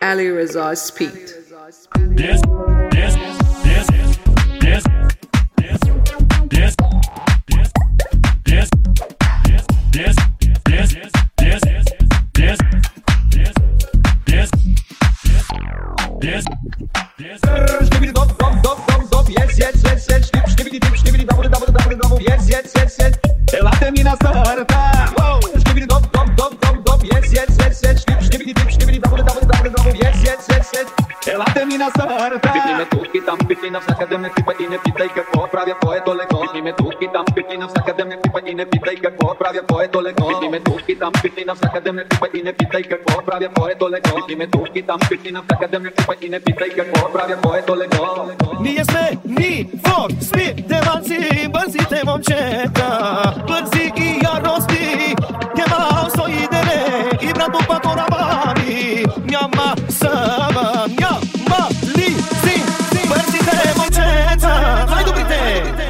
Ali Raza Speed. Ela termina sarta. Skibidi dop dop dop dop dop. Yes yes yes yes. Skibidi dip skibidi double double double double. Yes yes yes yes. Ela termina sarta. Vidíme tuky tam pěkně navzáka nepřípadně nepýtaj kako právě to je daleko. Vidíme tuky tam pěkně navzáka nepřípadně nepýtaj kako právě to je daleko. Vidíme tuky tam pěkně navzáka nepřípadně nepýtaj kako právě to je daleko. Vidíme tuky tam pěkně navzáka nepřípadně nepýtaj kako právě to je daleko. Nie sme ni for speed de manzi bărzite momceta bărzi i arosti chema so idele ibra după torabani miama sama miama li si bărzite momceta hai dubrite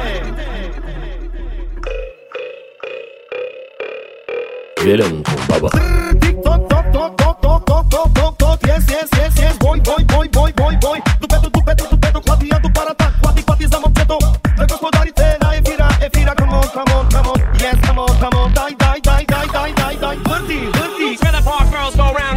Vielen con baba. Tok tok tok tok tok tok tok tok tok yes yes yes yes boy boy boy boy boy boy dupetu claviando para tá quati za momceto gospodarite na efira come on yes come on die Where the park girls go round